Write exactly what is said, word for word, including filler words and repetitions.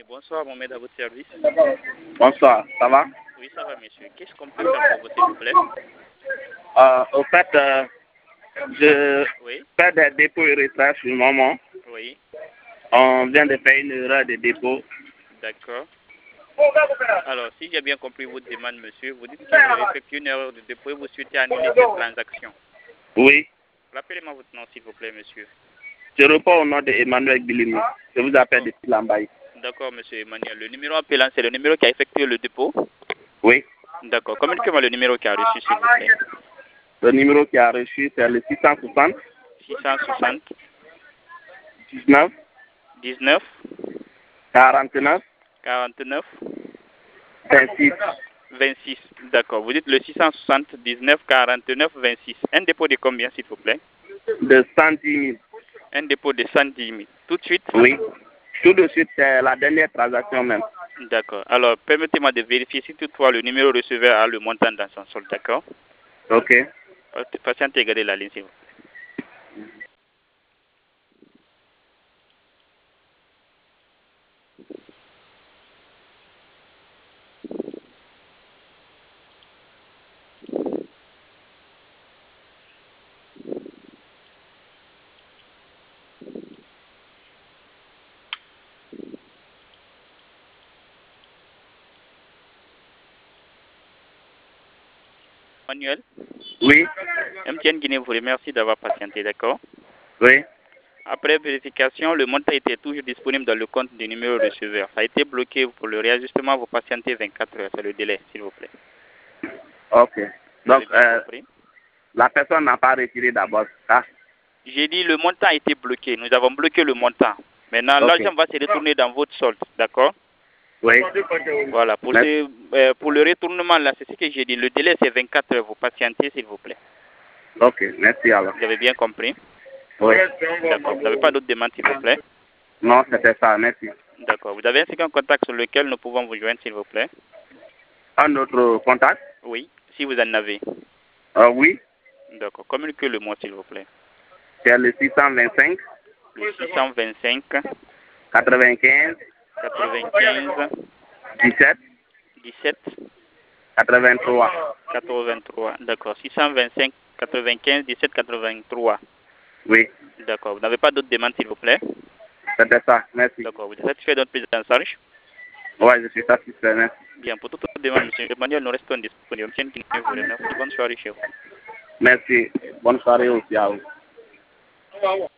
Bonsoir, Mohamed, à votre service. Bonsoir, ça va? Oui, ça va, monsieur. Qu'est-ce qu'on peut faire pour vous, s'il vous plaît? Euh, au fait, euh, je Oui, fais des dépôts et retraits sur le moment. oui, On vient de faire une erreur de dépôt. d'accord. Alors, si j'ai bien compris votre demande, monsieur, vous dites que vous avez effectué une erreur de dépôt et vous souhaitez annuler cette transaction. Oui, Rappelez-moi votre nom, s'il vous plaît, monsieur. je réponds au nom de Emmanuel Bilimi. Je vous appelle Oh, depuis Lambaye. d'accord, monsieur Emmanuel. Le numéro appelant, c'est le numéro qui a effectué le dépôt? Oui, D'accord. Communiquez-moi le numéro qui a reçu, s'il vous plaît. le numéro qui a reçu, c'est le six cent soixante, six cent soixante, dix-neuf, dix-neuf, quarante-neuf, quarante-neuf, vingt-six. vingt-six. D'accord. Vous dites le six cent soixante, dix-neuf, quarante-neuf, vingt-six. Un dépôt de combien, s'il vous plaît? De cent dix mille. Un dépôt de cent dix mille. Tout de suite? Oui, tout de suite, c'est la dernière transaction même. D'accord. Alors, permettez-moi de vérifier si toutefois le numéro receveur a le montant dans son solde. D'accord? Ok. Patientez, gardez la ligne, s'il vous plaît. Manuel, Oui, M T N Guinée vous remercie d'avoir patienté, d'accord? oui. Après vérification, le montant était toujours disponible dans le compte du numéro receveur. Ça a été bloqué pour le réajustement. Vous patientez vingt-quatre heures. C'est le délai, s'il vous plaît. Ok. Vous avez Donc, bien euh, compris? la personne n'a pas retiré d'abord. Ah, J'ai dit le montant a été bloqué. Nous avons bloqué le montant. Maintenant, ok. l'argent va se retourner dans votre solde, d'accord? Oui. Voilà. Pour, Merci. ce, euh, pour le retournement, là, c'est ce que j'ai dit. Le délai, c'est vingt-quatre heures. Vous patientez, s'il vous plaît. Ok, merci alors. Vous avez bien compris? Oui. D'accord. Vous n'avez pas d'autres demandes, s'il vous plaît? Non, c'était ça, merci. D'accord. Vous avez ainsi qu'un contact sur lequel nous pouvons vous joindre, s'il vous plaît? Un autre contact? Oui, si vous en avez. Euh, oui, D'accord. Communiquez-le moi, s'il vous plaît. c'est le six cent vingt-cinq, Le six cent vingt-cinq, quatre-vingt-quinze, quatre-vingt-quinze, dix-sept, dix-sept, quatre-vingt-trois. quatre-vingt-trois. D'accord. six cent vingt-cinq, quatre-vingt-quinze, dix-sept, quatre-vingt-trois. Oui, D'accord. Vous n'avez pas d'autres demandes, s'il vous plaît? c'était ça, merci. D'accord. Vous êtes satisfait de notre prise en charge? Oui, je suis satisfait, merci. Bien. Pour toute autre demande, monsieur Emmanuel, nous restons disponibles. Tiens, qui vous remercie. Bonne soirée chez vous. Merci. Bonne soirée aussi à vous.